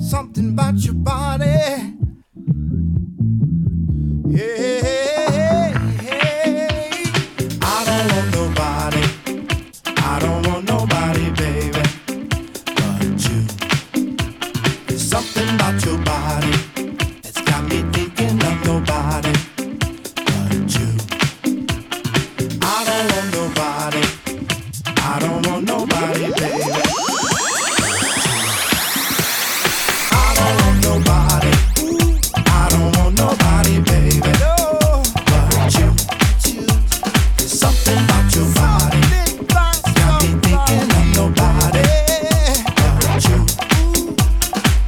something about your body. Yeah, I don't want nobody. I don't want nobody, baby, but you. There's something about your body.